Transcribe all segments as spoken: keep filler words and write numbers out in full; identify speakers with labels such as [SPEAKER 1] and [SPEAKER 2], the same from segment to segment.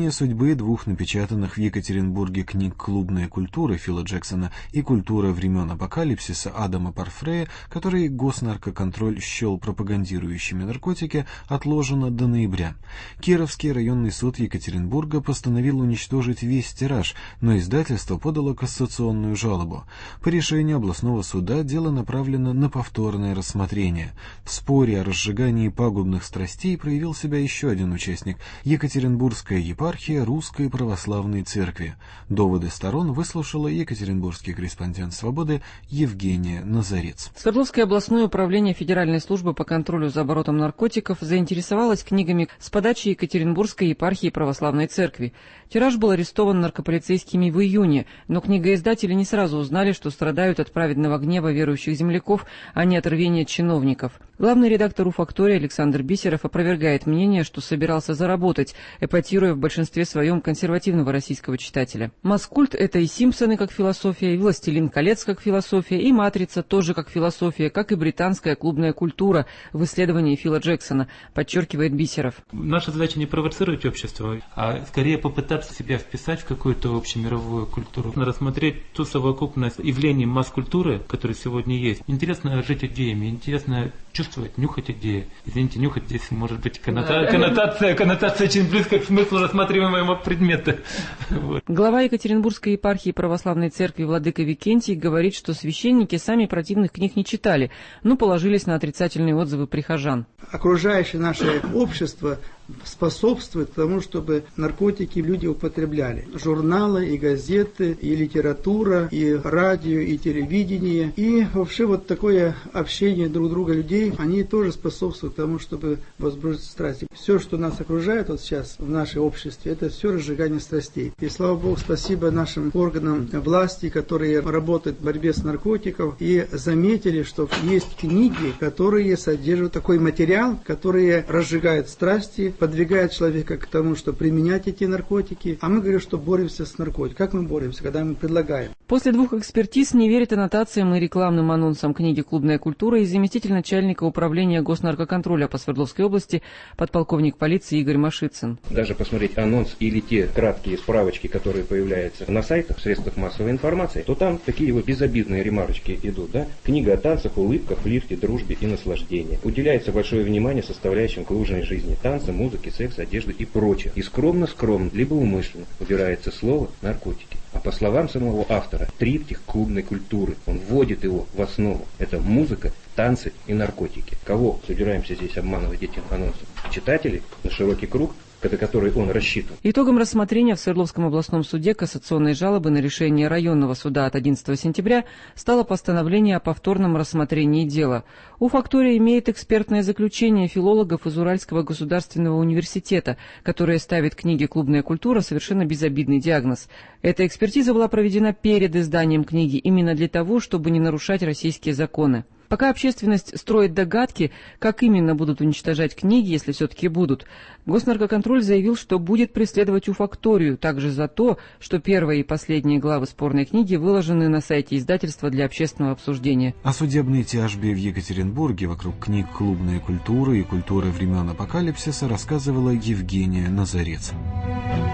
[SPEAKER 1] Ирония судьбы двух напечатанных в Екатеринбурге книг «Клубная культура» Фила Джексона и «Культура времен апокалипсиса» Адама Парфрея, которые госнаркоконтроль счел пропагандирующими наркотики, отложена до ноября. Кировский районный суд Екатеринбурга постановил уничтожить весь тираж, но издательство подало кассационную жалобу. По решению областного суда дело направлено на повторное рассмотрение. В споре о разжигании пагубных страстей проявил себя еще один участник – Екатеринбургская епархия Русской Православной Церкви. Доводы сторон выслушала екатеринбургский корреспондент «Свободы» Евгения Назарец.
[SPEAKER 2] Свердловское областное управление Федеральной службы по контролю за оборотом наркотиков заинтересовалось книгами с подачи Екатеринбургской епархии Православной Церкви. Тираж был арестован наркополицейскими в июне, но книгоиздатели не сразу узнали, что страдают от праведного гнева верующих земляков, а не от рвения чиновников. Главный редактор «У-Фактории» Александр Бисеров опровергает мнение, что собирался заработать, эпатируя в большинстве своем консервативного российского читателя. Маскульт — это и «Симпсоны» как философия, и «Властелин колец» как философия, и «Матрица» тоже как философия, как и британская клубная культура в исследовании Фила Джексона, подчеркивает Бисеров.
[SPEAKER 3] Наша задача не провоцировать общество, а скорее попытаться себя вписать в какую-то общемировую культуру, рассмотреть ту совокупность явлений масс-культуры, которые сегодня есть. Интересно жить идеями, интересно чувствовать, нюхать идеи. Извините, нюхать здесь может быть коннота... да. коннотация, коннотация очень близко к смыслу рассматриваемого предмета. Вот.
[SPEAKER 2] Глава Екатеринбургской епархии Православной Церкви владыка Викентий говорит, что священники сами противных книг не читали, но положились на отрицательные отзывы прихожан.
[SPEAKER 4] Окружающее наше общество способствует тому, чтобы наркотики люди употребляли. Журналы и газеты, и литература, и радио, и телевидение, и вообще вот такое общение друг друга людей, они тоже способствуют тому, чтобы возбуждать страсти. Все, что нас окружает вот сейчас в нашем обществе, это все разжигание страстей. И слава Богу, спасибо нашим органам власти, которые работают в борьбе с наркотиками и заметили, что есть книги, которые содержат такой материал, который разжигает страсти, подвигает человека к тому, что применять эти наркотики. А мы говорим, что боремся с наркотиками. Как мы боремся, когда мы предлагаем?
[SPEAKER 2] После двух экспертиз не верит аннотациям и рекламным анонсам книги «Клубная культура» и заместитель начальника управления госнаркоконтроля по Свердловской области, подполковник полиции Игорь Машицын.
[SPEAKER 5] Даже посмотреть анонс или те краткие справочки, которые появляются на сайтах, в средствах массовой информации, то там такие вот безобидные ремарочки идут. Да? Книга о танцах, улыбках, флирте, дружбе и наслаждении. Уделяется большое внимание составляющим клубной жизни: танцы, музыки, секс, одежды и прочее. И скромно-скромно, либо умышленно убирается слово «наркотики». А по словам самого автора, триптих клубной культуры, он вводит его в основу. Это музыка, танцы и наркотики. Кого собираемся здесь обманывать этим анонсом? Читателей на широкий круг, на который он рассчитан.
[SPEAKER 2] Итогом рассмотрения в Свердловском областном суде кассационной жалобы на решение районного суда от одиннадцатого сентября стало постановление о повторном рассмотрении дела. У-Фактория имеет экспертное заключение филологов из Уральского государственного университета, которое ставит книге «Клубная культура» совершенно безобидный диагноз. Эта экспертиза была проведена перед изданием книги именно для того, чтобы не нарушать российские законы. Пока общественность строит догадки, как именно будут уничтожать книги, если все-таки будут, госнаркоконтроль заявил, что будет преследовать У-Факторию также за то, что первые и последние главы спорной книги выложены на сайте издательства для общественного обсуждения.
[SPEAKER 1] О судебной тяжбе в Екатеринбурге вокруг книг «Клубная культура» и «Культура времен апокалипсиса» рассказывала Евгения Назарец.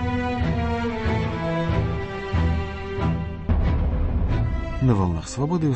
[SPEAKER 1] На волнах «Свободы»